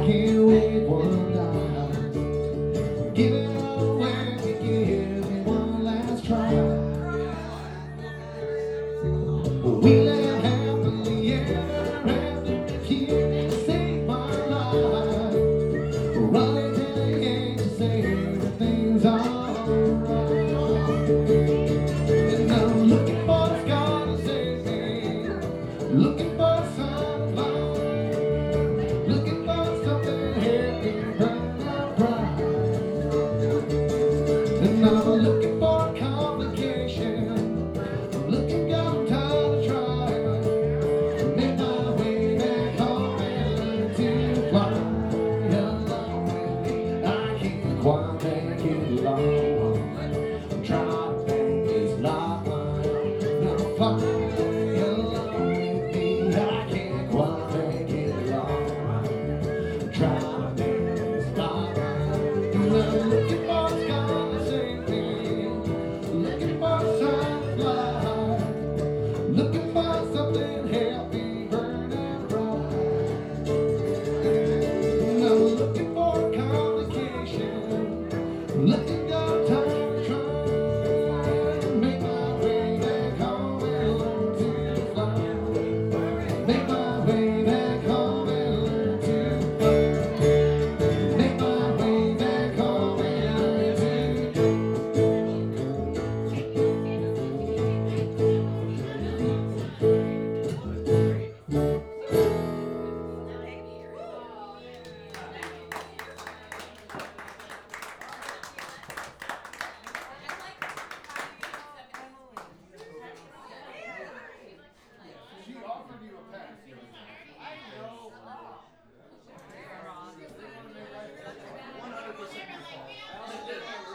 can't wait one night. Give it all when you give me one last try. We live happily ever after. You saved my life. Running till the edge to say everything's alright. And I'm looking for the sky to save me. Looking for the sun to fly. Looking for something happy, burn out bright. And I'm looking for a complication. I'm looking, got I'm tired of trying. Make my way back home and learn to fly. Along with me, I can't quite make it alone. I'm trying to make this life my own. Now fly along with me, I can't quite make it alone. I'm trying to make this life my own. And I'm looking for the sky to save me. Looking for the sun to fly. Looking for something happy, burning bright. And I'm looking for a complication. Looking, got time to try. Make my way back home and learn to fly. Make my way back home and learn to fly. Make my way back home and learn to fly. She offered you a pass. I know. 100% your fault.